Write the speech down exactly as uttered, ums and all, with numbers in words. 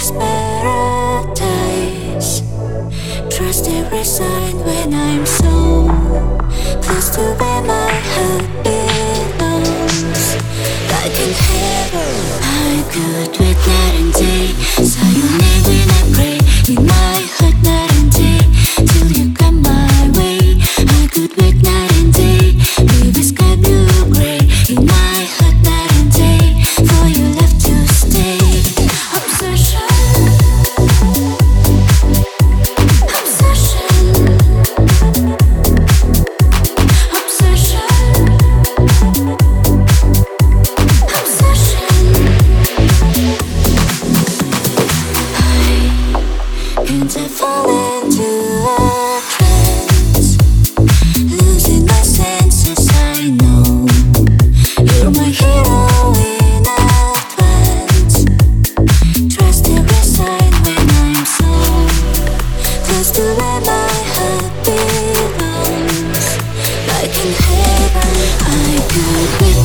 is paradise. Trust every sign when I'm so close to where my heart belongs. Like in heaven, I'm good with night and day. Saw your name when I pray in my heart night and day. Till you come my way, I'm good with night and day. Baby sky blue gray in my heart night and day. For your love to stay. Obsession. Can't I fall into a trance? Losing my senses, I know you're my hero in advance. Trust every sign when I'm so close to where my heart belongs. Like in heaven, I'm good with